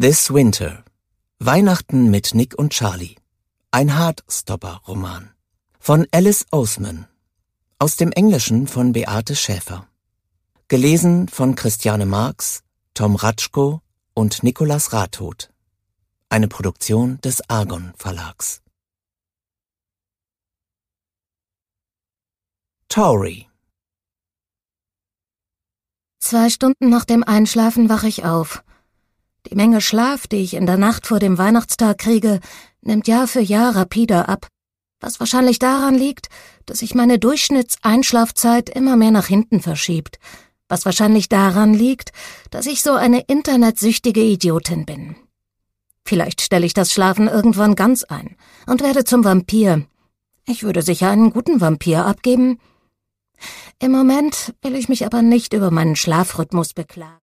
This Winter. Weihnachten mit Nick und Charlie. Ein Heartstopper-Roman. Von Alice Oseman. Aus dem Englischen von Beate Schäfer. Gelesen von Christiane Marx, Tom Ratschko und Nicolas Rathoth. Eine Produktion des Argon Verlags. Tori. 2 Stunden nach dem Einschlafen wache ich auf. Die Menge Schlaf, die ich in der Nacht vor dem Weihnachtstag kriege, nimmt Jahr für Jahr rapider ab, was wahrscheinlich daran liegt, dass sich meine Durchschnittseinschlafzeit immer mehr nach hinten verschiebt, was wahrscheinlich daran liegt, dass ich so eine internetsüchtige Idiotin bin. Vielleicht stelle ich das Schlafen irgendwann ganz ein und werde zum Vampir. Ich würde sicher einen guten Vampir abgeben. Im Moment will ich mich aber nicht über meinen Schlafrhythmus beklagen.